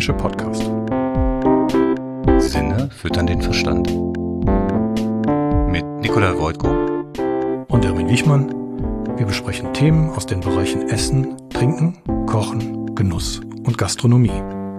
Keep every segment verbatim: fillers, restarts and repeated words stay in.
Kulinarische Podcast. Sinne füttern den Verstand. Mit Nikolai Wojtko und Erwin Wichmann. Wir besprechen Themen aus den Bereichen Essen, Trinken, Kochen, Genuss und Gastronomie.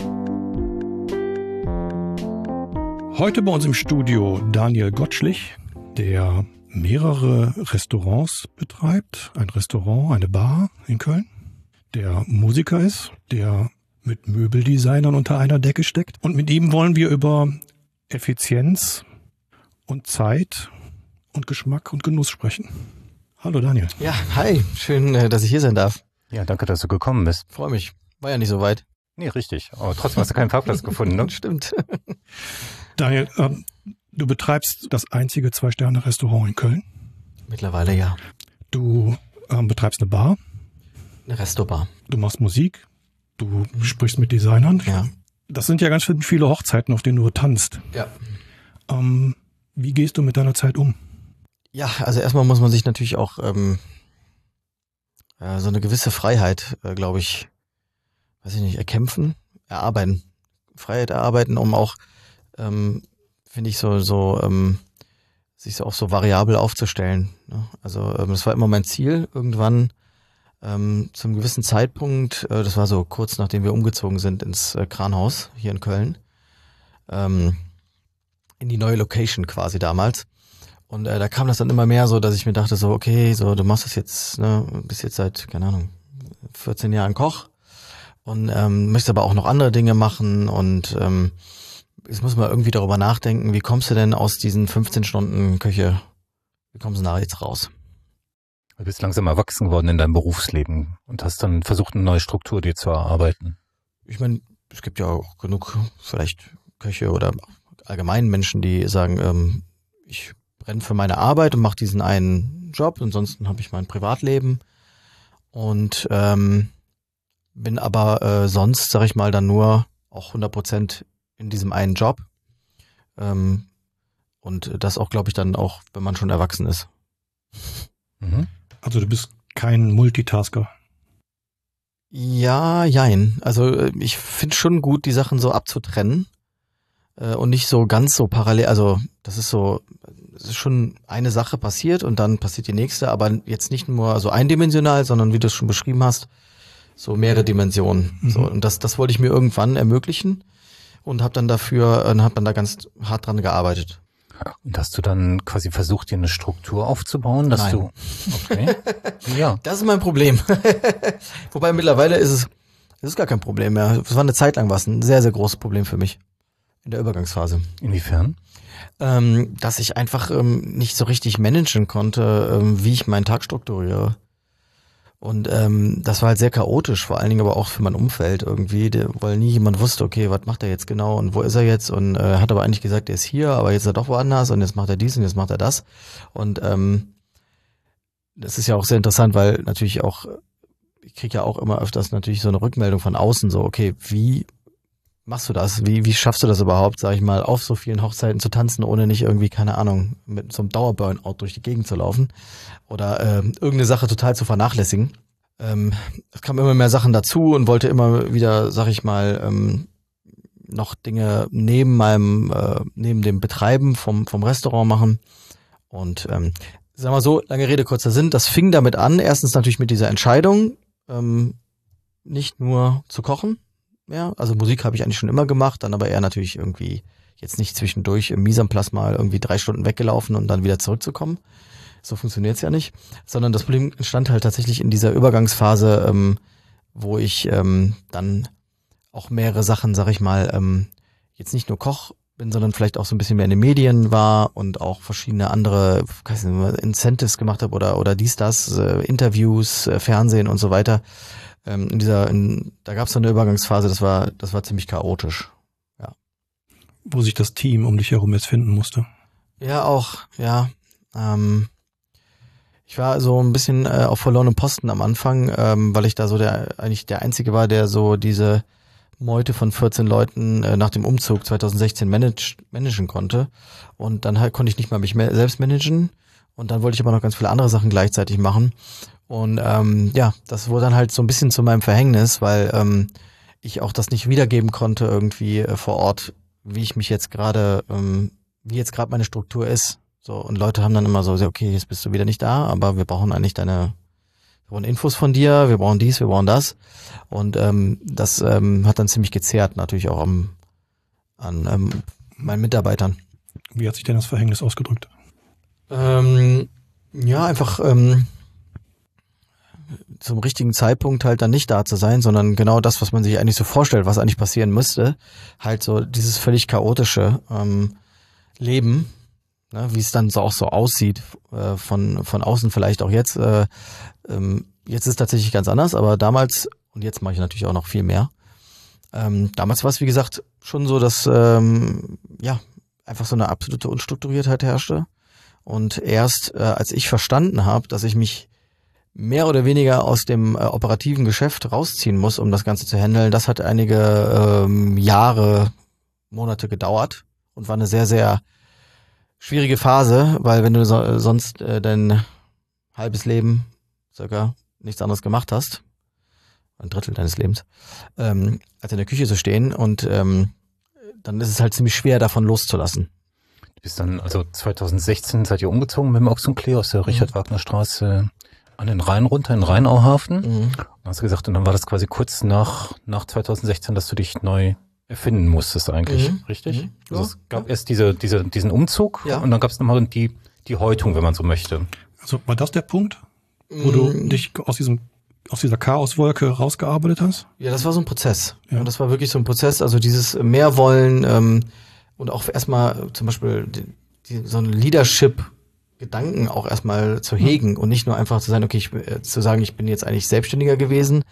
Heute bei uns im Studio Daniel Gottschlich, der mehrere Restaurants betreibt. Ein Restaurant, eine Bar in Köln. Der Musiker ist, der mit Möbeldesignern unter einer Decke steckt. Und mit ihm wollen wir über Effizienz und Zeit und Geschmack und Genuss sprechen. Hallo Daniel. Ja, hi. Schön, dass ich hier sein darf. Ja, danke, dass du gekommen bist. Freue mich. War ja nicht so weit. Nee, richtig. Aber trotzdem hast du keinen Parkplatz gefunden, ne? Stimmt. Daniel, ähm, du betreibst das einzige Zwei-Sterne-Restaurant in Köln. Mittlerweile ja. Du ähm, betreibst eine Bar. Eine Restobar. Du machst Musik. Du mhm. sprichst mit Designern. Ja. Das sind ja ganz viele Hochzeiten, auf denen du tanzt. Ja. Ähm, wie gehst du mit deiner Zeit um? Ja, also erstmal muss man sich natürlich auch ähm, äh, so eine gewisse Freiheit, äh, glaube ich, weiß ich nicht, erkämpfen, erarbeiten. Freiheit erarbeiten, um auch, ähm, finde ich, so, so ähm, sich auch so variabel aufzustellen. Ne? Also ähm, das war immer mein Ziel, irgendwann ähm, zum gewissen Zeitpunkt, äh, das war so kurz nachdem wir umgezogen sind ins äh, Kranhaus hier in Köln, ähm, in die neue Location quasi damals. Und äh, da kam das dann immer mehr so, dass ich mir dachte so, okay, so du machst das jetzt, ne, bist jetzt seit, keine Ahnung, vierzehn Jahren Koch und ähm, möchtest aber auch noch andere Dinge machen und ähm, jetzt muss man irgendwie darüber nachdenken, wie kommst du denn aus diesen fünfzehn Stunden Küche, wie kommst du da jetzt raus? Du bist langsam erwachsen geworden in deinem Berufsleben und hast dann versucht, eine neue Struktur dir zu erarbeiten. Ich meine, es gibt ja auch genug vielleicht Köche oder allgemein Menschen, die sagen, ähm, ich brenne für meine Arbeit und mache diesen einen Job, ansonsten habe ich mein Privatleben und ähm, bin aber äh, sonst, sag ich mal, dann nur auch hundert Prozent in diesem einen Job ähm, und das auch, glaube ich, dann auch, wenn man schon erwachsen ist. Mhm. Also du bist kein Multitasker? Ja, jein. Also ich finde schon gut, die Sachen so abzutrennen äh, und nicht so ganz so parallel, also das ist so, es ist schon eine Sache passiert und dann passiert die nächste, aber jetzt nicht nur so eindimensional, sondern wie du es schon beschrieben hast, so mehrere Dimensionen. Mhm. So, und das, das wollte ich mir irgendwann ermöglichen und habe dann dafür, und habe dann da ganz hart dran gearbeitet. Und hast du dann quasi versucht, dir eine Struktur aufzubauen, dass Nein. du, okay, ja. Das ist mein Problem. Wobei mittlerweile ist es, es ist gar kein Problem mehr. Es war eine Zeit lang was, ein sehr, sehr großes Problem für mich in der Übergangsphase. Inwiefern? Ähm, dass ich einfach ähm, nicht so richtig managen konnte, ähm, wie ich meinen Tag strukturiere. Und ähm, das war halt sehr chaotisch, vor allen Dingen aber auch für mein Umfeld irgendwie, der, weil nie jemand wusste, okay, was macht er jetzt genau und wo ist er jetzt und äh, hat aber eigentlich gesagt, er ist hier, aber jetzt ist er doch woanders und jetzt macht er dies und jetzt macht er das. Und ähm, das ist ja auch sehr interessant, weil natürlich auch, ich kriege ja auch immer öfters natürlich so eine Rückmeldung von außen, so okay, wie machst du das? Wie wie schaffst du das überhaupt, sag ich mal, auf so vielen Hochzeiten zu tanzen, ohne nicht irgendwie, keine Ahnung, mit so einem Dauerburnout durch die Gegend zu laufen oder äh, irgendeine Sache total zu vernachlässigen? Ähm, es kamen immer mehr Sachen dazu und wollte immer wieder, sag ich mal, ähm, noch Dinge neben meinem, äh, neben dem Betreiben vom vom Restaurant machen. Und ähm, sag mal so, lange Rede, kurzer Sinn, das fing damit an, erstens natürlich mit dieser Entscheidung, ähm, nicht nur zu kochen. Ja, also Musik habe ich eigentlich schon immer gemacht, dann aber eher natürlich irgendwie jetzt nicht zwischendurch im Mise en place mal irgendwie drei Stunden weggelaufen und dann wieder zurückzukommen. So funktioniert's ja nicht. Sondern das Problem entstand halt tatsächlich in dieser Übergangsphase, ähm, wo ich ähm, dann auch mehrere Sachen, sag ich mal, ähm, jetzt nicht nur Koch bin, sondern vielleicht auch so ein bisschen mehr in den Medien war und auch verschiedene andere weiß nicht, Incentives gemacht habe oder oder dies, das, äh, Interviews, äh, Fernsehen und so weiter. Ähm, in dieser, in, da gab es so eine Übergangsphase, das war, das war ziemlich chaotisch. Ja. Wo sich das Team um dich herum jetzt finden musste. Ja, auch, ja. Ähm, ich war so ein bisschen äh, auf verlorenem Posten am Anfang, ähm, weil ich da so der eigentlich der Einzige war, der so diese Meute von vierzehn Leuten äh, nach dem Umzug zwanzig sechzehn manage, managen konnte. Und dann halt konnte ich nicht mal mich mehr selbst managen. Und dann wollte ich aber noch ganz viele andere Sachen gleichzeitig machen. Und ähm, ja, das wurde dann halt so ein bisschen zu meinem Verhängnis, weil ähm, ich auch das nicht wiedergeben konnte irgendwie äh, vor Ort, wie ich mich jetzt gerade, ähm, wie jetzt gerade meine Struktur ist. So, und Leute haben dann immer so, okay, jetzt bist du wieder nicht da, aber wir brauchen eigentlich deine, wir brauchen Infos von dir, wir brauchen dies, wir brauchen das. Und ähm, das ähm, hat dann ziemlich gezehrt, natürlich auch am, an ähm, meinen Mitarbeitern. Wie hat sich denn das Verhängnis ausgedrückt? Ähm, ja, einfach ähm, zum richtigen Zeitpunkt halt dann nicht da zu sein, sondern genau das, was man sich eigentlich so vorstellt, was eigentlich passieren müsste. Halt so dieses völlig chaotische ähm, Leben, ne, wie es dann so auch so aussieht, äh, von von außen vielleicht auch jetzt. Äh, ähm, jetzt ist es tatsächlich ganz anders, aber damals, und jetzt mache ich natürlich auch noch viel mehr, ähm, damals war es, wie gesagt, schon so, dass ähm, ja einfach so eine absolute Unstrukturiertheit herrschte. Und erst äh, als ich verstanden habe, dass ich mich mehr oder weniger aus dem äh, operativen Geschäft rausziehen muss, um das Ganze zu handeln, das hat einige ähm, Jahre, Monate gedauert und war eine sehr, sehr schwierige Phase, weil wenn du so, sonst äh, dein halbes Leben circa nichts anderes gemacht hast, ein Drittel deines Lebens, ähm, als in der Küche zu stehen und ähm, dann ist es halt ziemlich schwer, davon loszulassen. Du bist dann, also zwanzig sechzehn seid ihr umgezogen mit dem Ochs und Klee aus der Richard-Wagner-Straße an den Rhein runter, in den Rheinauhafen. Mhm. Und hast du gesagt, und dann war das quasi kurz nach, nach zwanzig sechzehn, dass du dich neu erfinden musstest eigentlich, mhm. richtig? Mhm. Ja, also es gab ja. erst diese, diese, diesen Umzug ja. und dann gab es nochmal die, die Häutung, wenn man so möchte. Also war das der Punkt, wo mhm. du dich aus diesem aus dieser Chaoswolke rausgearbeitet hast? Ja, das war so ein Prozess. Ja. Und das war wirklich so ein Prozess, also dieses Mehrwollen ähm, und auch erstmal zum Beispiel die, die, so ein Leadership Gedanken auch erstmal zu hegen und nicht nur einfach zu sein, okay, ich, äh, zu sagen, ich bin jetzt eigentlich Selbstständiger gewesen.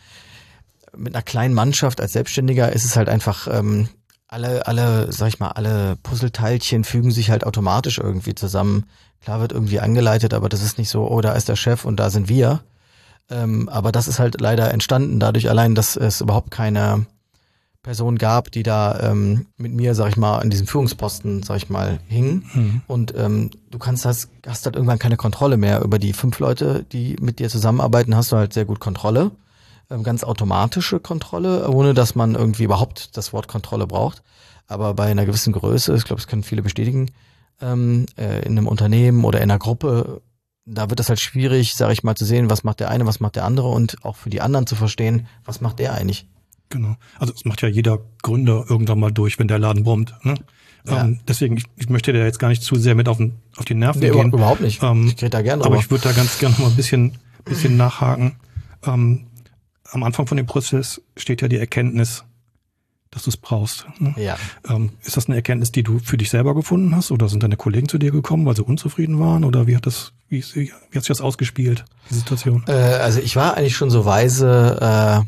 Mit einer kleinen Mannschaft als Selbstständiger ist es halt einfach, ähm, alle, alle, sag ich mal, alle Puzzleteilchen fügen sich halt automatisch irgendwie zusammen. Klar wird irgendwie angeleitet, aber das ist nicht so, oh, da ist der Chef und da sind wir. Ähm, aber das ist halt leider entstanden dadurch allein, dass es überhaupt keine Person gab, die da ähm, mit mir, sag ich mal, an diesem Führungsposten, sag ich mal, hing. Mhm. Und ähm, du kannst das, hast halt irgendwann keine Kontrolle mehr über die fünf Leute, die mit dir zusammenarbeiten, hast du halt sehr gut Kontrolle. Ähm, ganz automatische Kontrolle, ohne dass man irgendwie überhaupt das Wort Kontrolle braucht. Aber bei einer gewissen Größe, ich glaube, das können viele bestätigen, ähm, äh, in einem Unternehmen oder in einer Gruppe, da wird es halt schwierig, sag ich mal, zu sehen, was macht der eine, was macht der andere und auch für die anderen zu verstehen, was macht der eigentlich. Genau. Also das macht ja jeder Gründer irgendwann mal durch, wenn der Laden brummt. Ne? Ja. Ähm, deswegen, ich, ich möchte da jetzt gar nicht zu sehr mit auf, den, auf die Nerven nee, gehen. Überhaupt nicht. Ähm, ich rede da gerne Aber drüber. ich würde da ganz gerne noch mal ein bisschen, bisschen nachhaken. Ähm, am Anfang von dem Prozess steht ja die Erkenntnis, dass du es brauchst. Ne? Ja. Ähm, ist das eine Erkenntnis, die du für dich selber gefunden hast? Oder sind deine Kollegen zu dir gekommen, weil sie unzufrieden waren? Oder wie hat das, wie, wie hat sich das ausgespielt, die Situation? Äh, also ich war eigentlich schon so weise, äh,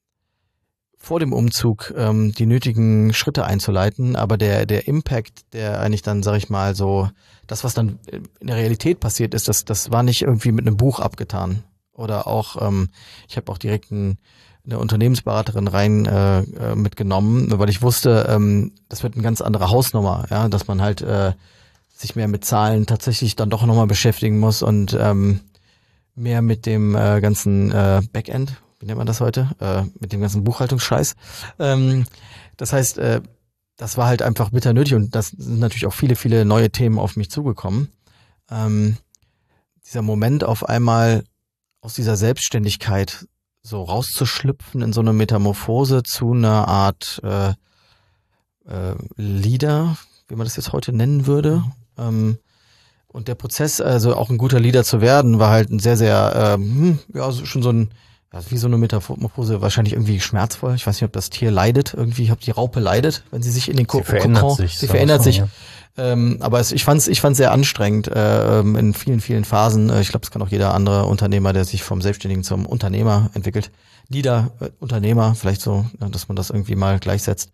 vor dem Umzug ähm, die nötigen Schritte einzuleiten, aber der der Impact, der eigentlich dann, sag ich mal, so das, was dann in der Realität passiert ist, das das war nicht irgendwie mit einem Buch abgetan. Oder auch, ähm, ich habe auch direkt ein, eine Unternehmensberaterin rein äh, mitgenommen, weil ich wusste, ähm, das wird eine ganz andere Hausnummer, ja, dass man halt äh, sich mehr mit Zahlen tatsächlich dann doch nochmal beschäftigen muss und ähm, mehr mit dem äh, ganzen äh, Backend, wie nennt man das heute, äh, mit dem ganzen Buchhaltungsscheiß. Ähm, das heißt, äh, das war halt einfach bitter nötig und das sind natürlich auch viele, viele neue Themen auf mich zugekommen. Ähm, dieser Moment auf einmal aus dieser Selbstständigkeit so rauszuschlüpfen in so eine Metamorphose zu einer Art äh, äh, Leader, wie man das jetzt heute nennen würde. Ähm, und der Prozess, also auch ein guter Leader zu werden, war halt ein sehr, sehr, ähm, ja, schon so ein, ja, wie so eine Metamorphose, wahrscheinlich irgendwie schmerzvoll. Ich weiß nicht, ob das Tier leidet, irgendwie, ob die Raupe leidet, wenn sie sich in den Kokon, sie verändert sich, sie verändert sich. Ja. Ähm, aber es, ich fand's, ich fand's sehr anstrengend äh, in vielen, vielen Phasen. Ich glaube, das kann auch jeder andere Unternehmer, der sich vom Selbstständigen zum Unternehmer entwickelt. Leader, äh, Unternehmer, vielleicht so, ja, dass man das irgendwie mal gleichsetzt.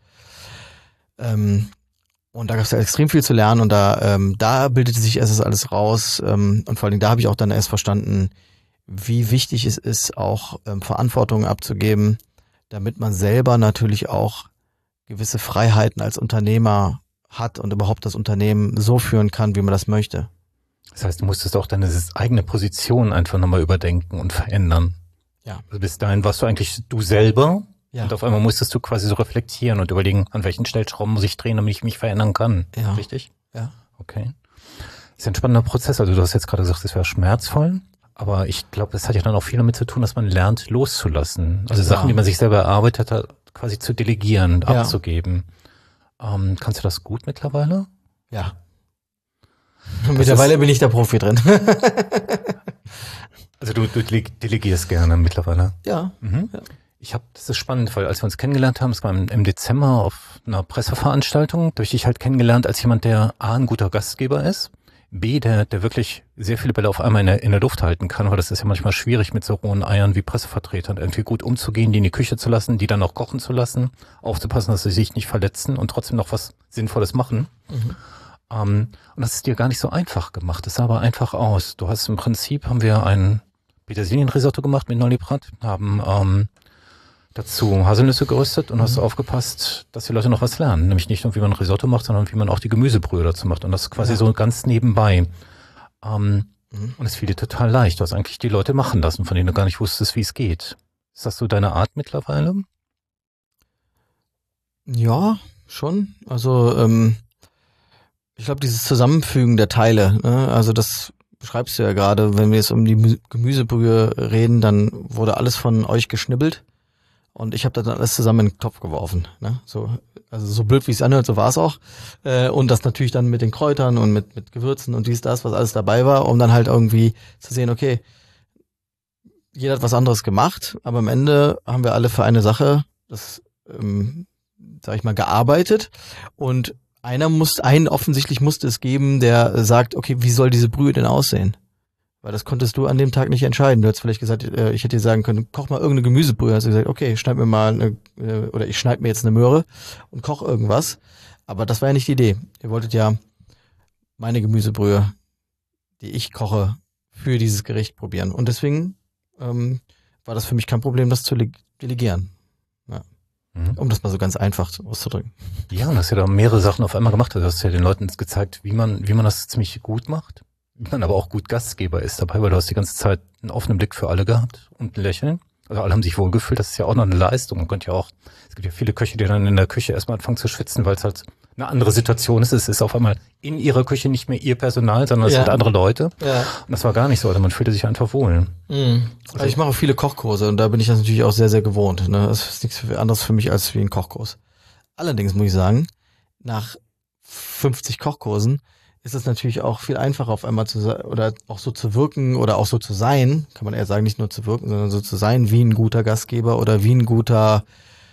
Ähm, und da gab es ja extrem viel zu lernen und da, ähm, da bildete sich erst das alles raus ähm, und vor allen Dingen da habe ich auch dann erst verstanden, wie wichtig es ist, auch ähm, Verantwortung abzugeben, damit man selber natürlich auch gewisse Freiheiten als Unternehmer hat und überhaupt das Unternehmen so führen kann, wie man das möchte. Das heißt, du musstest auch deine eigene Position einfach nochmal überdenken und verändern. Ja. Also bis dahin warst du eigentlich du selber Ja. Und auf einmal musstest du quasi so reflektieren und überlegen, an welchen Stellschrauben muss ich drehen, damit ich mich verändern kann. Ja. Richtig? Ja. Okay. Das ist ein spannender Prozess. Also du hast jetzt gerade gesagt, es wäre schmerzvoll. Aber ich glaube, das hat ja dann auch viel damit zu tun, dass man lernt, loszulassen. Also ja. Sachen, die man sich selber erarbeitet hat, quasi zu delegieren, ja. abzugeben. Ähm, kannst du das gut mittlerweile? Ja. Das mittlerweile bin ich der Profi drin. Also du, du delegierst gerne mittlerweile? Ja. Mhm. ja. Ich habe, das ist spannend, weil als wir uns kennengelernt haben, das war im Dezember auf einer Presseveranstaltung, da habe ich dich halt kennengelernt als jemand, der A, ein guter Gastgeber ist, B, der, der wirklich sehr viele Bälle auf einmal in der, in der Luft halten kann, weil das ist ja manchmal schwierig mit so rohen Eiern wie Pressevertretern irgendwie gut umzugehen, die in die Küche zu lassen, die dann auch kochen zu lassen, aufzupassen, dass sie sich nicht verletzen und trotzdem noch was Sinnvolles machen. Mhm. Um, und das ist dir gar nicht so einfach gemacht. Das sah aber einfach aus. Du hast im Prinzip, haben wir ein Petersilienrisotto gemacht mit Nolli-Brat, haben ähm, dazu Haselnüsse geröstet und mhm. hast aufgepasst, dass die Leute noch was lernen. Nämlich nicht nur, wie man Risotto macht, sondern wie man auch die Gemüsebrühe dazu macht. Und das quasi ja. so ganz nebenbei. Ähm, mhm. Und es fiel dir total leicht. Du hast eigentlich die Leute machen lassen, von denen du gar nicht wusstest, wie es geht. Ist das so deine Art mittlerweile? Ja, schon. Also, ähm, ich glaube, dieses Zusammenfügen der Teile, ne? Also das beschreibst du ja gerade, wenn wir jetzt um die Gemüsebrühe reden, dann wurde alles von euch geschnibbelt und ich habe dann alles zusammen in den Topf geworfen. Ne? So, also so blöd wie es anhört, so war es auch. Äh, und das natürlich dann mit den Kräutern und mit mit Gewürzen und dies, das, was alles dabei war, um dann halt irgendwie zu sehen, okay, jeder hat was anderes gemacht, aber am Ende haben wir alle für eine Sache, das, ähm, sag ich mal, gearbeitet und Einer muss, einen offensichtlich musste es geben, der sagt, okay, wie soll diese Brühe denn aussehen? Weil das konntest du an dem Tag nicht entscheiden. Du hättest vielleicht gesagt, äh, ich hätte dir sagen können, koch mal irgendeine Gemüsebrühe. Hast du gesagt, okay, schneid mir mal eine, äh, oder ich schneid mir jetzt eine Möhre und koch irgendwas. Aber das war ja nicht die Idee. Ihr wolltet ja meine Gemüsebrühe, die ich koche, für dieses Gericht probieren. Und deswegen ähm, war das für mich kein Problem, das zu delegieren. Ja. Um das mal so ganz einfach auszudrücken. Ja, und hast ja da mehrere Sachen auf einmal gemacht. Du hast ja den Leuten gezeigt, wie man, wie man das ziemlich gut macht, wie man aber auch gut Gastgeber ist dabei, weil du hast die ganze Zeit einen offenen Blick für alle gehabt und ein Lächeln. Also alle haben sich wohlgefühlt. Das ist ja auch noch eine Leistung. Man könnte ja auch, es gibt ja viele Köche, die dann in der Küche erstmal anfangen zu schwitzen, weil es halt eine andere Situation ist. Es ist auf einmal in ihrer Küche nicht mehr ihr Personal, sondern es ja. sind andere Leute. Ja. Und das war gar nicht so. Also man fühlte sich einfach wohl. Mhm. Also ich mache viele Kochkurse und da bin ich das natürlich auch sehr, sehr gewohnt. Ne? Das ist nichts anderes für mich als wie ein Kochkurs. Allerdings muss ich sagen, nach fünfzig Kochkursen ist es natürlich auch viel einfacher auf einmal zu sein oder auch so zu wirken oder auch so zu sein, kann man eher sagen, nicht nur zu wirken, sondern so zu sein wie ein guter Gastgeber oder wie ein guter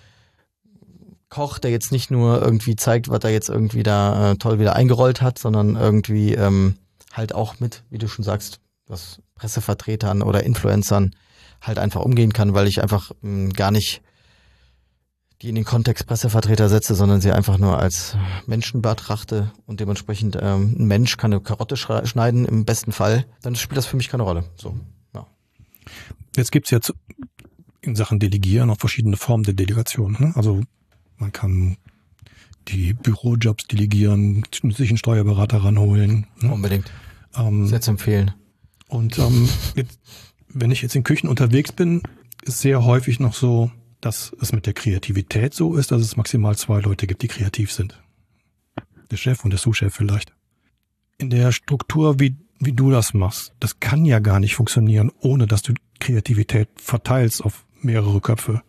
Koch, der jetzt nicht nur irgendwie zeigt, was er jetzt irgendwie da äh, toll wieder eingerollt hat, sondern irgendwie ähm, halt auch mit, wie du schon sagst, was Pressevertretern oder Influencern halt einfach umgehen kann, weil ich einfach mh, gar nicht die in den Kontext Pressevertreter setze, sondern sie einfach nur als Menschen betrachte und dementsprechend ähm, ein Mensch kann eine Karotte schneiden im besten Fall, dann spielt das für mich keine Rolle. So, ja. Jetzt gibt's jetzt in Sachen Delegieren auch verschiedene Formen der Delegation. Ne? Also man kann die Bürojobs delegieren, sich einen Steuerberater ranholen. Ne? Unbedingt. Ähm, Sehr zu empfehlen. Und ähm, jetzt, wenn ich jetzt in Küchen unterwegs bin, ist sehr häufig noch so, dass es mit der Kreativität so ist, dass es maximal zwei Leute gibt, die kreativ sind. Der Chef und der Sous-Chef vielleicht. In der Struktur, wie, wie du das machst, das kann ja gar nicht funktionieren, ohne dass du Kreativität verteilst auf mehrere Köpfe.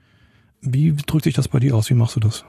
Wie drückt sich das bei dir aus? Wie machst du das?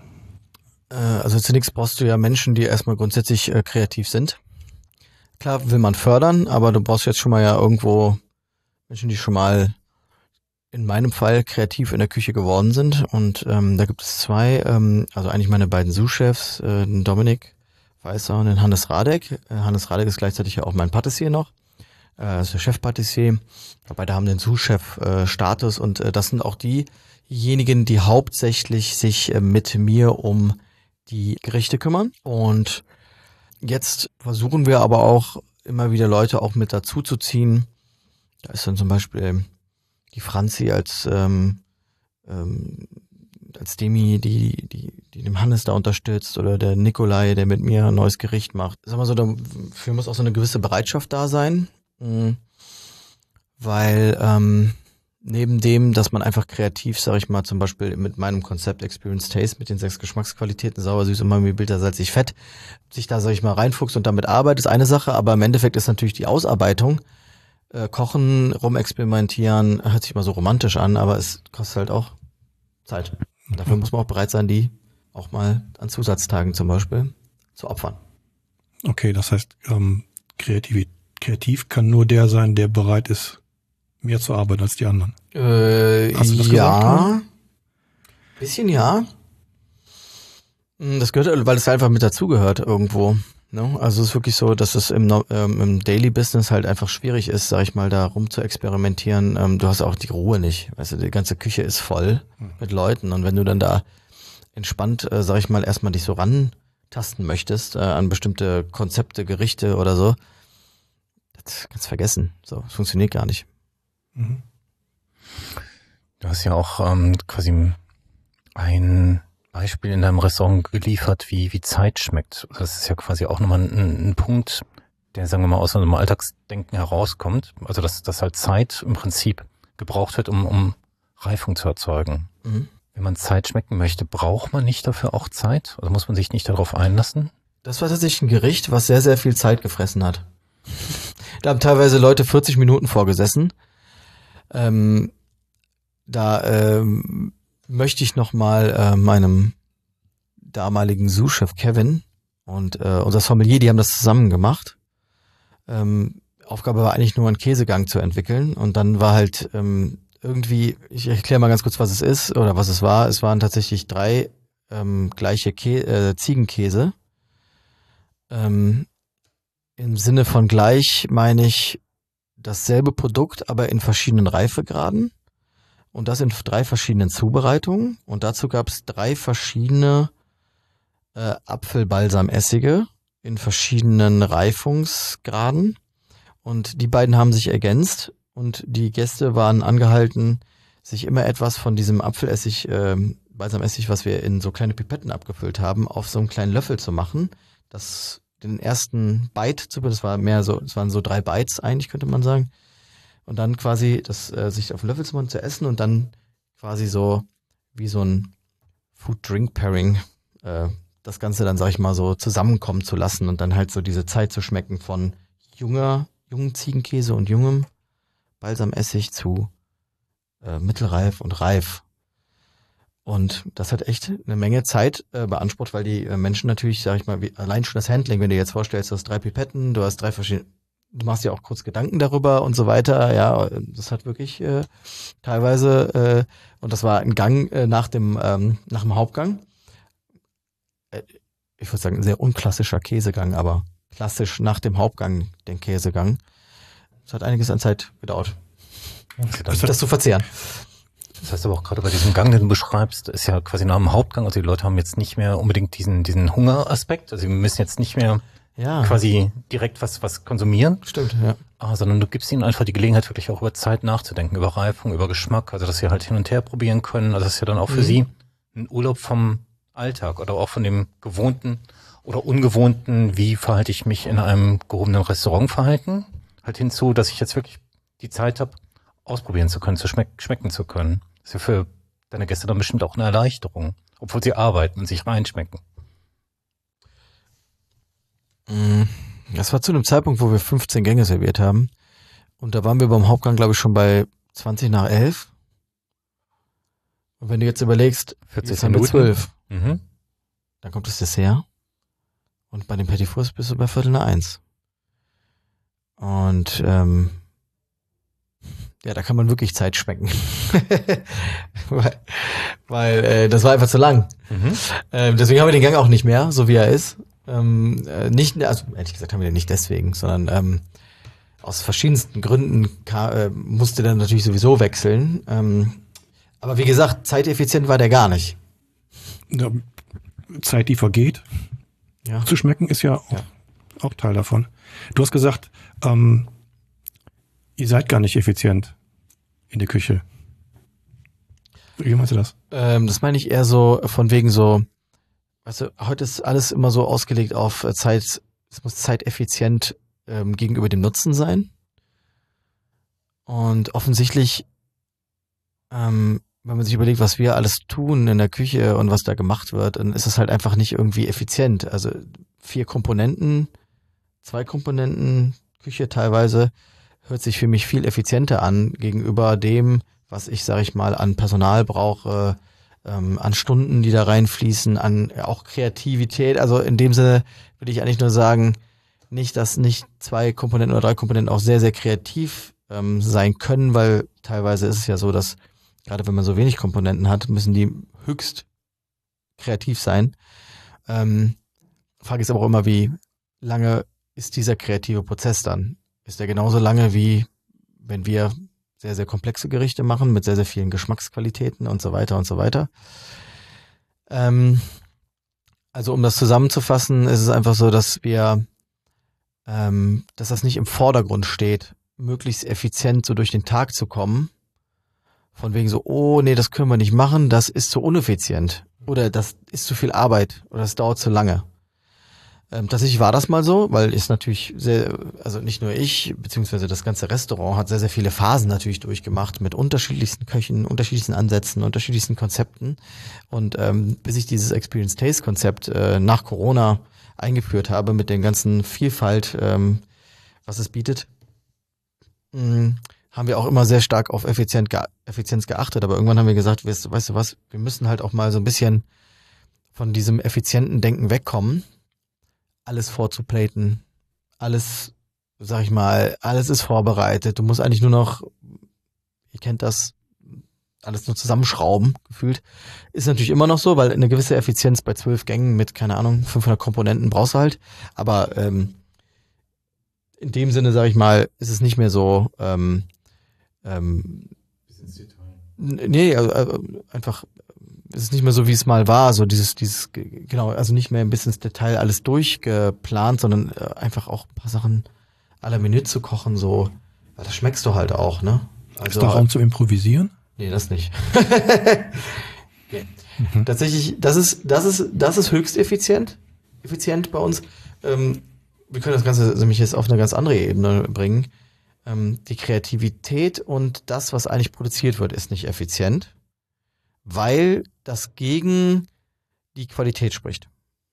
Also zunächst brauchst du ja Menschen, die erstmal grundsätzlich äh, kreativ sind. Klar will man fördern, aber du brauchst jetzt schon mal ja irgendwo Menschen, die schon mal in meinem Fall kreativ in der Küche geworden sind. Und ähm, da gibt es zwei, ähm, also eigentlich meine beiden Sous-Chefs, äh, den Dominik Weißer und den Hannes Radek. Äh, Hannes Radek ist gleichzeitig ja auch mein Patissier noch. Äh, ist der Chef-Patissier. Beide haben den Sous-Chef-Status und äh, das sind auch diejenigen, die hauptsächlich sich äh, mit mir um die Gerichte kümmern. Und jetzt versuchen wir aber auch immer wieder Leute auch mit dazu zu ziehen. Da ist dann zum Beispiel die Franzi als ähm, ähm, als Demi, die die die dem Hannes da unterstützt, oder der Nikolai, der mit mir ein neues Gericht macht. Sag mal so, dafür muss auch so eine gewisse Bereitschaft da sein, mh, weil ähm, neben dem, dass man einfach kreativ, sag ich mal, zum Beispiel mit meinem Konzept Experience Taste, mit den sechs Geschmacksqualitäten, sauer, süß, umami, bitter, salzig, fett, sich da, sag ich mal, reinfuchst und damit arbeitet, ist eine Sache, aber im Endeffekt ist natürlich die Ausarbeitung, äh, Kochen, rumexperimentieren, hört sich mal so romantisch an, aber es kostet halt auch Zeit. Dafür muss man auch bereit sein, die auch mal an Zusatztagen zum Beispiel zu opfern. Okay, das heißt, ähm, kreativ, kreativ kann nur der sein, der bereit ist, mehr zu arbeiten als die anderen. Äh, Hast du das ja, gesagt? bisschen ja. Das gehört, weil es einfach mit dazugehört irgendwo. Ne? Also es ist wirklich so, dass es im, ähm, im Daily Business halt einfach schwierig ist, sag ich mal, da rum zu experimentieren. Ähm, du hast auch die Ruhe nicht. Weißt du, die ganze Küche ist voll hm. mit Leuten und wenn du dann da entspannt, äh, sag ich mal, erstmal dich so rantasten möchtest äh, an bestimmte Konzepte, Gerichte oder so, das kannst du vergessen. So, das funktioniert gar nicht. Mhm. Du hast ja auch ähm, quasi ein Beispiel in deinem Restaurant geliefert, wie wie Zeit schmeckt. Das ist ja quasi auch nochmal ein, ein Punkt, der, sagen wir mal, aus einem Alltagsdenken herauskommt. Also dass, dass halt Zeit im Prinzip gebraucht wird, um, um Reifung zu erzeugen. Mhm. Wenn man Zeit schmecken möchte, braucht man nicht dafür auch Zeit? Also muss man sich nicht darauf einlassen? Das war tatsächlich ein Gericht, was sehr, sehr viel Zeit gefressen hat. Da haben teilweise Leute vierzig Minuten vorgesessen. Ähm, da ähm, möchte ich nochmal äh, meinem damaligen Sous-Chef Kevin und äh, unser Sommelier, die haben das zusammen gemacht. Ähm, Aufgabe war eigentlich nur einen Käsegang zu entwickeln und dann war halt ähm, irgendwie, ich erkläre mal ganz kurz, was es ist oder was es war. Es waren tatsächlich drei ähm, gleiche Kä- äh, Ziegenkäse. Ähm, im Sinne von gleich meine ich dasselbe Produkt, aber in verschiedenen Reifegraden und das in drei verschiedenen Zubereitungen und dazu gab es drei verschiedene äh, Apfelbalsamessige in verschiedenen Reifungsgraden und die beiden haben sich ergänzt und die Gäste waren angehalten, sich immer etwas von diesem Apfelessig, äh, Balsamessig, was wir in so kleine Pipetten abgefüllt haben, auf so einen kleinen Löffel zu machen, das den ersten Bite zu, das war mehr so, es waren so drei Bites eigentlich, könnte man sagen. Und dann quasi das äh, sich auf den Löffel zu machen, zu essen und dann quasi so wie so ein Food-Drink-Pairing äh, das Ganze dann, sag ich mal, so zusammenkommen zu lassen und dann halt so diese Zeit zu schmecken von junger, jungen Ziegenkäse und jungem Balsamessig zu äh, mittelreif und reif. Und das hat echt eine Menge Zeit äh, beansprucht, weil die äh, Menschen natürlich, sag ich mal, wie, allein schon das Handling, wenn du dir jetzt vorstellst, du hast drei Pipetten, du hast drei verschiedene, du machst dir auch kurz Gedanken darüber und so weiter, ja, das hat wirklich äh, teilweise, äh, und das war ein Gang äh, nach dem ähm, nach dem Hauptgang. Äh, ich würde sagen, ein sehr unklassischer Käsegang, aber klassisch nach dem Hauptgang den Käsegang. Das hat einiges an Zeit gedauert, das, das zu verzehren. Das heißt aber auch gerade bei diesem Gang, den du beschreibst, ist ja quasi nach dem Hauptgang, also die Leute haben jetzt nicht mehr unbedingt diesen diesen Hungeraspekt, also sie müssen jetzt nicht mehr ja. quasi direkt was was konsumieren. Stimmt, ja. Ah, sondern du gibst ihnen einfach die Gelegenheit, wirklich auch über Zeit nachzudenken, über Reifung, über Geschmack, also dass sie halt hin und her probieren können. Also das ist ja dann auch für mhm. sie ein Urlaub vom Alltag oder auch von dem gewohnten oder ungewohnten, wie verhalte ich mich in einem gehobenen Restaurantverhalten, halt hinzu, dass ich jetzt wirklich die Zeit habe, ausprobieren zu können, zu schmeck- schmecken zu können. Das ist ja für deine Gäste dann bestimmt auch eine Erleichterung, obwohl sie arbeiten und sich reinschmecken. Das war zu einem Zeitpunkt, wo wir fünfzehn Gänge serviert haben. Und da waren wir beim Hauptgang, glaube ich, schon bei zwanzig nach elf. Und wenn du jetzt überlegst, vierzig haben wir zwölf, mhm. dann kommt das Dessert. Und bei den Petit Fours bist du bei Viertel nach eins. Und ähm, ja, da kann man wirklich Zeit schmecken. weil weil äh, das war einfach zu lang. Mhm. Ähm, deswegen haben wir den Gang auch nicht mehr, so wie er ist. Ähm, äh, nicht, also ehrlich gesagt haben wir den nicht deswegen, sondern ähm, aus verschiedensten Gründen ka- äh, musste der natürlich sowieso wechseln. Ähm, aber wie gesagt, zeiteffizient war der gar nicht. Ja, Zeit, die vergeht, ja. zu schmecken, ist ja auch, ja auch Teil davon. Du hast gesagt, ähm, ihr seid gar nicht effizient in der Küche. Wie meinst du das? Ähm, das meine ich eher so von wegen so, weißt du, heute ist alles immer so ausgelegt auf Zeit, es muss zeiteffizient ähm, gegenüber dem Nutzen sein. Und offensichtlich ähm, wenn man sich überlegt, was wir alles tun in der Küche und was da gemacht wird, dann ist es halt einfach nicht irgendwie effizient. Also vier Komponenten, zwei Komponenten, Küche teilweise, hört sich für mich viel effizienter an gegenüber dem, was ich, sag ich mal, an Personal brauche, ähm, an Stunden, die da reinfließen, an ja, auch Kreativität. Also in dem Sinne würde ich eigentlich nur sagen, nicht, dass nicht zwei Komponenten oder drei Komponenten auch sehr, sehr kreativ ähm, sein können, weil teilweise ist es ja so, dass gerade wenn man so wenig Komponenten hat, müssen die höchst kreativ sein. Ähm, Frage ist aber auch immer, wie lange ist dieser kreative Prozess dann? Ist der genauso lange, wie wenn wir sehr, sehr komplexe Gerichte machen mit sehr, sehr vielen Geschmacksqualitäten und so weiter und so weiter. Ähm, also um das zusammenzufassen, ist es einfach so, dass wir, ähm, dass das nicht im Vordergrund steht, möglichst effizient so durch den Tag zu kommen. Von wegen so, oh nee, das können wir nicht machen, das ist zu uneffizient. Oder das ist zu viel Arbeit oder das dauert zu lange. Ähm, tatsächlich war das mal so, weil ist natürlich sehr, also nicht nur ich, beziehungsweise das ganze Restaurant hat sehr, sehr viele Phasen natürlich durchgemacht mit unterschiedlichsten Köchen, unterschiedlichsten Ansätzen, unterschiedlichsten Konzepten. Und ähm, bis ich dieses Experience Taste Konzept äh, nach Corona eingeführt habe mit der ganzen Vielfalt, ähm, was es bietet, mh, haben wir auch immer sehr stark auf Effizient ge- Effizienz geachtet. Aber irgendwann haben wir gesagt, weißt, weißt du was, wir müssen halt auch mal so ein bisschen von diesem effizienten Denken wegkommen. Alles vorzuplaten, alles, sag ich mal, alles ist vorbereitet. Du musst eigentlich nur noch, ihr kennt das, alles nur zusammenschrauben, gefühlt. Ist natürlich immer noch so, weil eine gewisse Effizienz bei zwölf Gängen mit, keine Ahnung, fünfhundert Komponenten brauchst du halt. Aber ähm, in dem Sinne, sag ich mal, ist es nicht mehr so, ähm, ähm, nee, also, also einfach, es ist nicht mehr so, wie es mal war, so dieses, dieses, genau, also nicht mehr ein bisschen ins Detail alles durchgeplant, sondern äh, einfach auch ein paar Sachen à la Minute zu kochen, so, weil das schmeckst du halt auch, ne? Also, ist da Raum zu improvisieren? Nee, das nicht. nee. Mhm. Tatsächlich, das ist, das ist, das ist höchst effizient, effizient bei uns. Ähm, wir können das Ganze nämlich jetzt auf eine ganz andere Ebene bringen. Ähm, die Kreativität und das, was eigentlich produziert wird, ist nicht effizient, weil das gegen die Qualität spricht.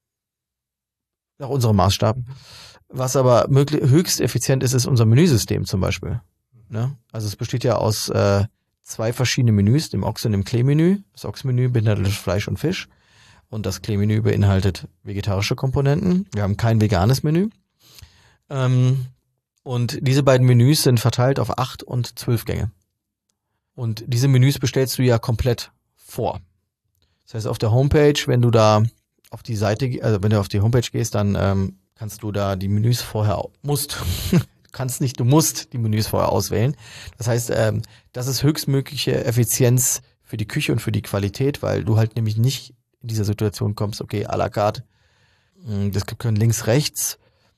Nach unserem Maßstab. Was aber möglich, höchst effizient ist, ist unser Menüsystem zum Beispiel. Ne? Also es besteht ja aus äh, zwei verschiedenen Menüs, dem Ochs- und dem Klee-Menü. Das Ochs-Menü beinhaltet Fleisch und Fisch und das Klee-Menü beinhaltet vegetarische Komponenten. Wir haben kein veganes Menü. Ähm, und diese beiden Menüs sind verteilt auf acht und zwölf Gänge. Und diese Menüs bestellst du ja komplett vor. Das heißt, auf der Homepage, wenn du da auf die Seite, also wenn du auf die Homepage gehst, dann ähm, kannst du da die Menüs vorher, musst, du kannst nicht, du musst die Menüs vorher auswählen. Das heißt, ähm, das ist höchstmögliche Effizienz für die Küche und für die Qualität, weil du halt nämlich nicht in dieser Situation kommst, okay, à la carte, das können links, rechts,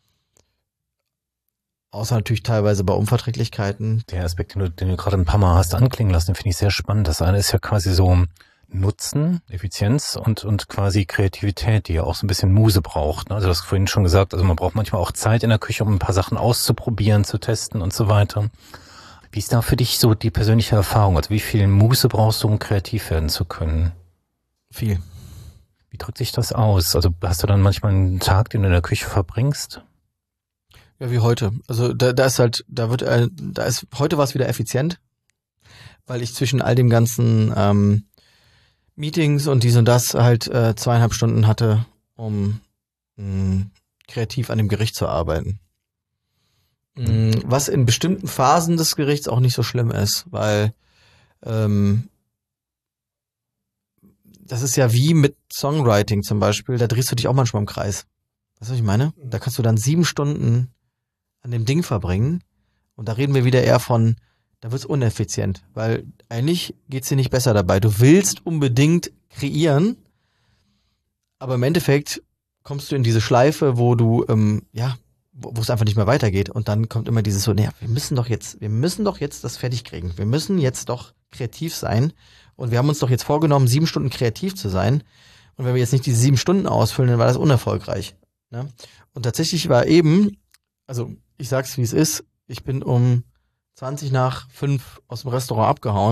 außer natürlich teilweise bei Unverträglichkeiten. Der Aspekt, den du, den du gerade ein paar Mal hast anklingen lassen, den finde ich sehr spannend. Das eine ist ja quasi so Nutzen, Effizienz und und quasi Kreativität, die ja auch so ein bisschen Muse braucht. Also du hast vorhin schon gesagt, also man braucht manchmal auch Zeit in der Küche, um ein paar Sachen auszuprobieren, zu testen und so weiter. Wie ist da für dich so die persönliche Erfahrung? Also wie viel Muse brauchst du, um kreativ werden zu können? Viel. Wie drückt sich das aus? Also hast du dann manchmal einen Tag, den du in der Küche verbringst? Ja, wie heute. Also da, da ist halt, da wird, äh, da ist, heute war es wieder effizient, weil ich zwischen all dem ganzen ähm, Meetings und dies und das halt äh, zweieinhalb Stunden hatte, um mh, kreativ an dem Gericht zu arbeiten. Mh, was in bestimmten Phasen des Gerichts auch nicht so schlimm ist, weil ähm, das ist ja wie mit Songwriting zum Beispiel, da drehst du dich auch manchmal im Kreis. Weißt du, was ich meine? Da kannst du dann sieben Stunden an dem Ding verbringen und da reden wir wieder eher von, da wird's uneffizient, weil eigentlich geht's dir nicht besser dabei. Du willst unbedingt kreieren, aber im Endeffekt kommst du in diese Schleife, wo du, ähm, ja, wo es einfach nicht mehr weitergeht und dann kommt immer dieses so, naja, wir müssen doch jetzt, wir müssen doch jetzt das fertig kriegen. Wir müssen jetzt doch kreativ sein und wir haben uns doch jetzt vorgenommen, sieben Stunden kreativ zu sein und wenn wir jetzt nicht diese sieben Stunden ausfüllen, dann war das unerfolgreich. Ne? Und tatsächlich war eben, also ich sag's wie es ist, ich bin um zwanzig nach fünf aus dem Restaurant abgehauen,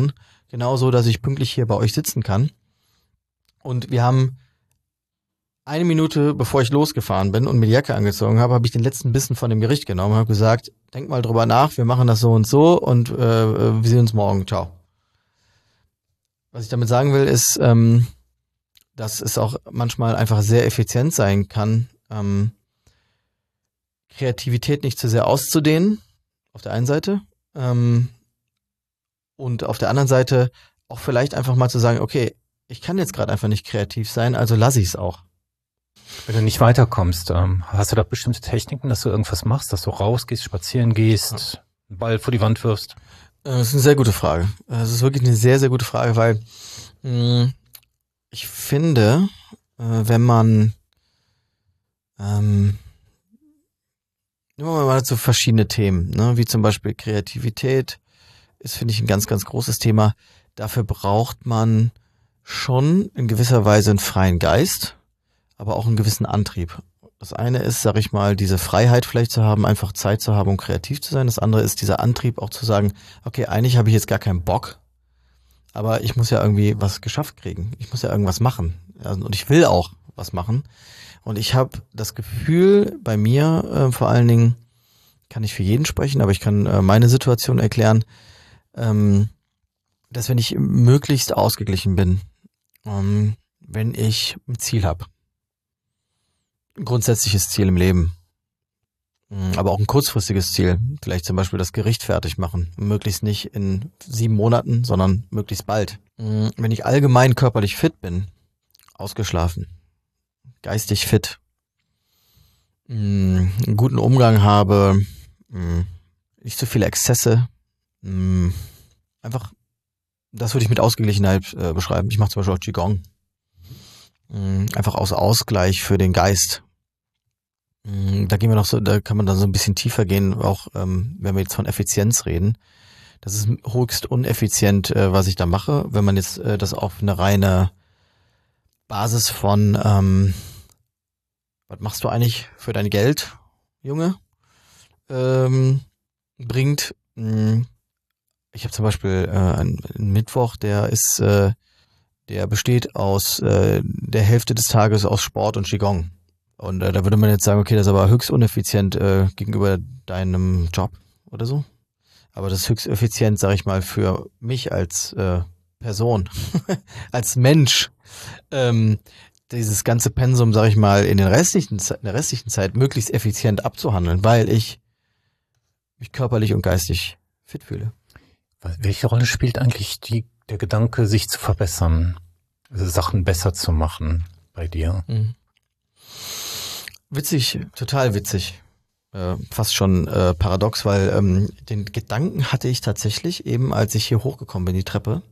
genauso, dass ich pünktlich hier bei euch sitzen kann. Und wir haben eine Minute, bevor ich losgefahren bin und mir die Jacke angezogen habe, habe ich den letzten Bissen von dem Gericht genommen und habe gesagt, denk mal drüber nach, wir machen das so und so und äh, wir sehen uns morgen, ciao. Was ich damit sagen will, ist, ähm, dass es auch manchmal einfach sehr effizient sein kann, ähm, Kreativität nicht zu sehr auszudehnen, auf der einen Seite, ähm, und auf der anderen Seite auch vielleicht einfach mal zu sagen, okay, ich kann jetzt gerade einfach nicht kreativ sein, also lasse ich es auch. Wenn du nicht weiterkommst, ähm, hast du da bestimmte Techniken, dass du irgendwas machst, dass du rausgehst, spazieren gehst, einen Ball vor die Wand wirfst? Das ist eine sehr gute Frage. Das ist wirklich eine sehr, sehr gute Frage, weil mh, ich finde, äh, wenn man ähm, nehmen wir mal so verschiedene Themen, ne, wie zum Beispiel Kreativität, ist, finde ich, ein ganz, ganz großes Thema. Dafür braucht man schon in gewisser Weise einen freien Geist, aber auch einen gewissen Antrieb. Das eine ist, sag ich mal, diese Freiheit vielleicht zu haben, einfach Zeit zu haben, um kreativ zu sein. Das andere ist dieser Antrieb auch zu sagen, okay, eigentlich habe ich jetzt gar keinen Bock, aber ich muss ja irgendwie was geschafft kriegen. Ich muss ja irgendwas machen. Und ich will auch was machen. Und ich habe das Gefühl, bei mir äh, vor allen Dingen, kann ich für jeden sprechen, aber ich kann äh, meine Situation erklären, ähm, dass wenn ich möglichst ausgeglichen bin, ähm, wenn ich ein Ziel habe, ein grundsätzliches Ziel im Leben, aber auch ein kurzfristiges Ziel, vielleicht zum Beispiel das Gericht fertig machen, möglichst nicht in sieben Monaten, sondern möglichst bald. Wenn ich allgemein körperlich fit bin, ausgeschlafen, geistig fit, einen guten Umgang habe, nicht so viele Exzesse, einfach, das würde ich mit Ausgeglichenheit äh, beschreiben. Ich mache zum Beispiel auch Qigong. Einfach aus Ausgleich für den Geist. Da gehen wir noch so, da kann man dann so ein bisschen tiefer gehen, auch ähm, wenn wir jetzt von Effizienz reden. Das ist höchst uneffizient, äh, was ich da mache, wenn man jetzt äh, das auf eine reine Basis von ähm, was machst du eigentlich für dein Geld, Junge, ähm, bringt. Ich habe zum Beispiel äh, einen, einen Mittwoch, der ist äh, der besteht aus äh, der Hälfte des Tages aus Sport und Qigong. Und äh, da würde man jetzt sagen, okay, das ist aber höchst uneffizient äh, gegenüber deinem Job oder so. Aber das ist höchst effizient, sage ich mal, für mich als äh, Person, als Mensch, ähm, dieses ganze Pensum, sage ich mal, in den restlichen, in der restlichen Zeit möglichst effizient abzuhandeln, weil ich mich körperlich und geistig fit fühle. Welche Rolle spielt eigentlich die der Gedanke, sich zu verbessern, also Sachen besser zu machen bei dir? Mhm. Witzig, total witzig. Äh, fast schon äh, paradox, weil ähm, den Gedanken hatte ich tatsächlich eben, als ich hier hochgekommen bin, die Treppe.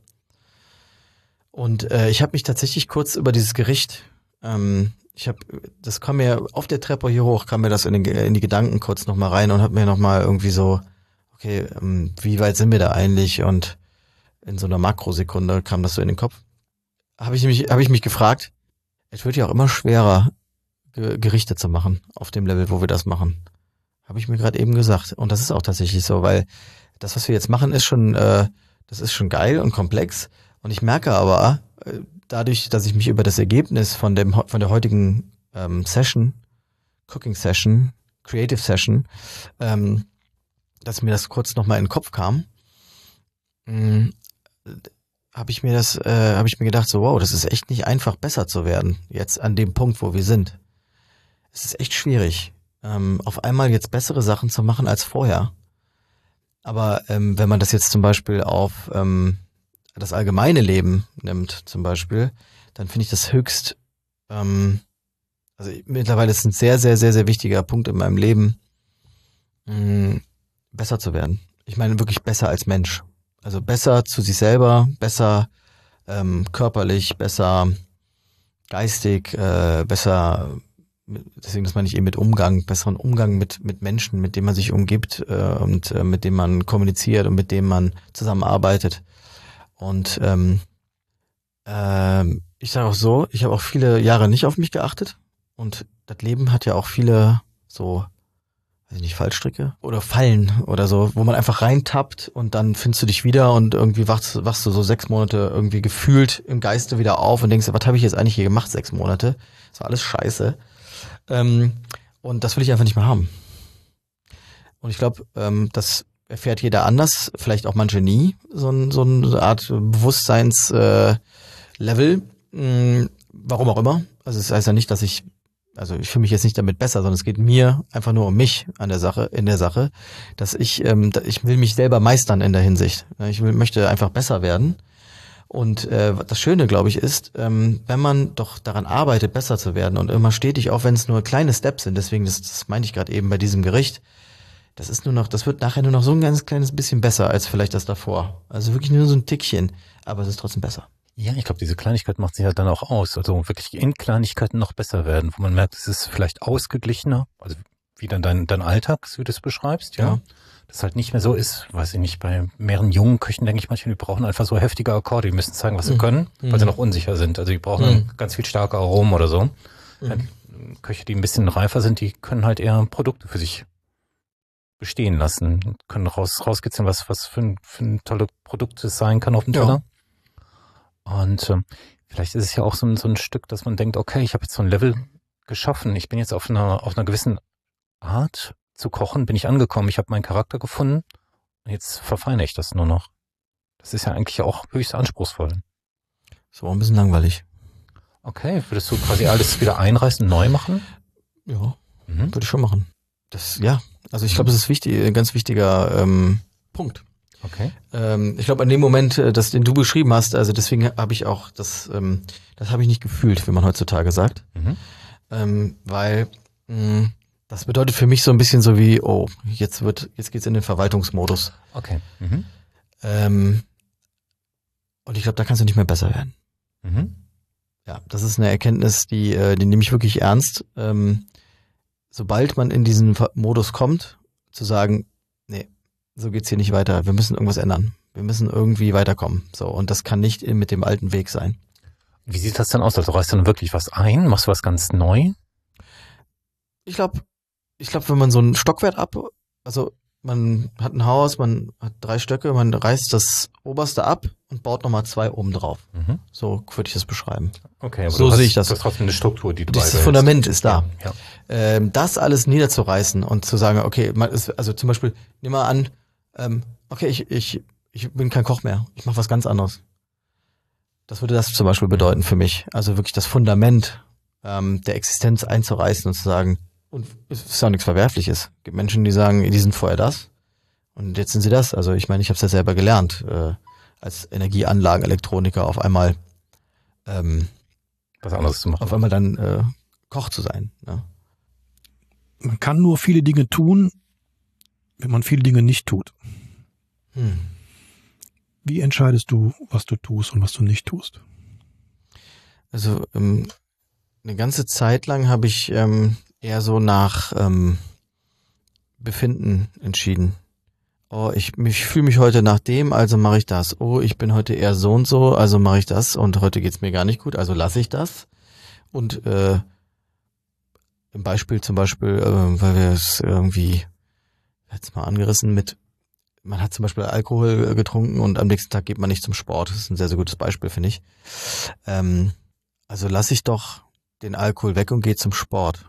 Und äh, ich habe mich tatsächlich kurz über dieses Gericht, ähm, ich habe, das kam mir auf der Treppe hier hoch, kam mir das in, den, in die Gedanken kurz nochmal rein und habe mir nochmal irgendwie so, okay, ähm, wie weit sind wir da eigentlich? Und in so einer Makrosekunde kam das so in den Kopf. Habe ich mich, habe ich mich gefragt, es wird ja auch immer schwerer, Ge- Gerichte zu machen auf dem Level, wo wir das machen. Habe ich mir gerade eben gesagt. Und das ist auch tatsächlich so, weil das, was wir jetzt machen, ist schon, äh, das ist schon geil und komplex. Und ich merke aber, äh, dadurch, dass ich mich über das Ergebnis von dem von der heutigen ähm, Session, Cooking Session, Creative Session, ähm, dass mir das kurz nochmal in den Kopf kam, mh, habe ich mir das, äh, habe ich mir gedacht, so wow, das ist echt nicht einfach, besser zu werden, jetzt an dem Punkt, wo wir sind. Es ist echt schwierig, ähm, auf einmal jetzt bessere Sachen zu machen als vorher. Aber ähm, wenn man das jetzt zum Beispiel auf ähm, das allgemeine Leben nimmt, zum Beispiel, dann finde ich das höchst, ähm, also mittlerweile ist es ein sehr, sehr, sehr, sehr wichtiger Punkt in meinem Leben, mh, besser zu werden. Ich meine wirklich besser als Mensch. Also besser zu sich selber, besser ähm, körperlich, besser geistig, äh, besser, deswegen das meine ich eben mit Umgang, besseren Umgang mit mit Menschen, mit denen man sich umgibt äh, und äh, mit denen man kommuniziert und mit denen man zusammenarbeitet. Und ähm, ähm, ich sage auch so, ich habe auch viele Jahre nicht auf mich geachtet und das Leben hat ja auch viele so weiß ich nicht, Fallstricke oder Fallen oder so, wo man einfach reintappt und dann findest du dich wieder und irgendwie wachst, wachst du so sechs Monate irgendwie gefühlt im Geiste wieder auf und denkst, was habe ich jetzt eigentlich hier gemacht, sechs Monate? Das war alles scheiße. Ähm, und das will ich einfach nicht mehr haben. Und ich glaube, ähm, das erfährt jeder anders, vielleicht auch manche nie, so, ein, so eine Art Bewusstseinslevel, äh, Level, warum auch immer. Also es heißt ja nicht, dass ich Also ich fühle mich jetzt nicht damit besser, sondern es geht mir einfach nur um mich an der Sache, in der Sache, dass ich, ähm, ich will mich selber meistern in der Hinsicht. Ich will, möchte einfach besser werden. Und äh, das Schöne, glaube ich, ist, ähm, wenn man doch daran arbeitet, besser zu werden und immer stetig, auch wenn es nur kleine Steps sind, deswegen, das, das meinte ich gerade eben bei diesem Gericht, das ist nur noch, das wird nachher nur noch so ein ganz kleines bisschen besser als vielleicht das davor. Also wirklich nur so ein Tickchen, aber es ist trotzdem besser. Ja, ich glaube, diese Kleinigkeit macht sich halt dann auch aus. Also wirklich in Kleinigkeiten noch besser werden, wo man merkt, es ist vielleicht ausgeglichener, also wie dann dein, dein Alltag, wie du es beschreibst, ja. ja. Das halt nicht mehr so ist, weiß ich nicht, bei mehreren jungen Köchen denke ich manchmal, die brauchen einfach so heftige Akkorde, die müssen zeigen, was sie mhm. können, weil mhm. sie noch unsicher sind. Also die brauchen mhm. ganz viel starke Aromen oder so. Mhm. Köche, die ein bisschen reifer sind, die können halt eher Produkte für sich bestehen lassen, können raus, rauskitzeln, was, was für ein, für ein tolle Produkt es sein kann auf dem Teller. Ja. Und ähm, vielleicht ist es ja auch so ein, so ein Stück, dass man denkt, okay, ich habe jetzt so ein Level geschaffen, ich bin jetzt auf einer, auf einer gewissen Art zu kochen, bin ich angekommen, ich habe meinen Charakter gefunden und jetzt verfeinere ich das nur noch. Das ist ja eigentlich auch höchst anspruchsvoll. So ein bisschen langweilig. Okay, würdest du quasi alles wieder einreißen, neu machen? Ja, mhm. würde ich schon machen. Das, ja, also ich glaube, das ist wichtig, ein ganz wichtiger ähm, Punkt. Okay. Ähm, ich glaube, an dem Moment, das, den du beschrieben hast, also deswegen habe ich auch das, ähm, das habe ich nicht gefühlt, wie man heutzutage sagt, mhm. ähm, weil mh, das bedeutet für mich so ein bisschen so wie, oh, jetzt wird, jetzt geht's in den Verwaltungsmodus. Okay. Mhm. Ähm, und ich glaube, da kannst du nicht mehr besser werden. Mhm. Ja, das ist eine Erkenntnis, die, äh, die nehme ich wirklich ernst. Ähm, sobald man in diesen Modus kommt, zu sagen, nee, so geht's hier nicht weiter, wir müssen irgendwas ändern. Wir müssen irgendwie weiterkommen. So, und das kann nicht mit dem alten Weg sein. Wie sieht das dann aus? Also reißt du dann wirklich was ein? Machst du was ganz neu? Ich glaube, ich glaube, wenn man so einen Stockwert ab, also man hat ein Haus, man hat drei Stöcke, man reißt das oberste ab und baut nochmal zwei oben drauf. Mhm. So würde ich das beschreiben. Okay, aber so sehe ich das. Das ist trotzdem eine Struktur, die du Das Fundament ist da. Ja, ja. Ähm, das alles niederzureißen und zu sagen, okay, man ist, also zum Beispiel, nimm mal an, ähm, okay, ich, ich, ich bin kein Koch mehr, ich mache was ganz anderes. Das würde das zum Beispiel bedeuten für mich. Also wirklich das Fundament ähm, der Existenz einzureißen und zu sagen, und es ist auch nichts Verwerfliches. Es gibt Menschen, die sagen, die sind vorher das und jetzt sind sie das. Also ich meine, ich habe es ja selber gelernt, äh, als Energieanlagenelektroniker auf einmal ähm, was anderes zu machen. Auf einmal dann äh, Koch zu sein. Ja. Man kann nur viele Dinge tun, wenn man viele Dinge nicht tut. Hm. Wie entscheidest du, was du tust und was du nicht tust? Also ähm, eine ganze Zeit lang habe ich ähm, eher so nach ähm, Befinden entschieden. Oh, ich, ich fühle mich heute nach dem, also mache ich das. Oh, ich bin heute eher so und so, also mache ich das. Und heute geht's mir gar nicht gut, also lasse ich das. Und äh, im Beispiel zum Beispiel, äh, weil wir es irgendwie jetzt mal angerissen mit, man hat zum Beispiel Alkohol getrunken und am nächsten Tag geht man nicht zum Sport. Das ist ein sehr, sehr gutes Beispiel, finde ich. Ähm, also lasse ich doch den Alkohol weg und gehe zum Sport.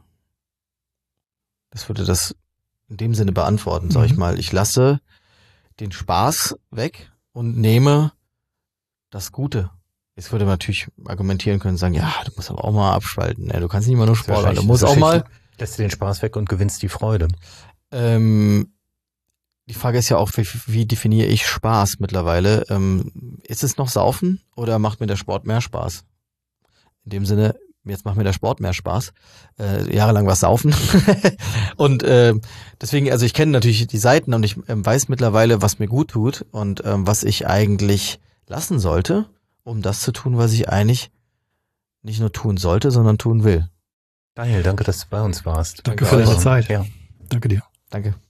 Das würde das in dem Sinne beantworten, sag ich mal. Ich lasse den Spaß weg und nehme das Gute. Jetzt würde man natürlich argumentieren können und sagen, ja, du musst aber auch mal abspalten. Ne? Du kannst nicht immer nur Sport machen. Du musst auch mal. Lässt du den Spaß weg und gewinnst die Freude. Ähm, die Frage ist ja auch, wie, wie definiere ich Spaß mittlerweile? Ähm, ist es noch Saufen oder macht mir der Sport mehr Spaß? In dem Sinne, jetzt macht mir der Sport mehr Spaß. Äh, jahrelang was saufen. und äh, deswegen, also ich kenne natürlich die Seiten und ich äh, weiß mittlerweile, was mir gut tut und äh, was ich eigentlich lassen sollte, um das zu tun, was ich eigentlich nicht nur tun sollte, sondern tun will. Daniel, danke, dass du bei uns warst. Danke, danke für deine Zeit. Ja. Danke dir. Danke.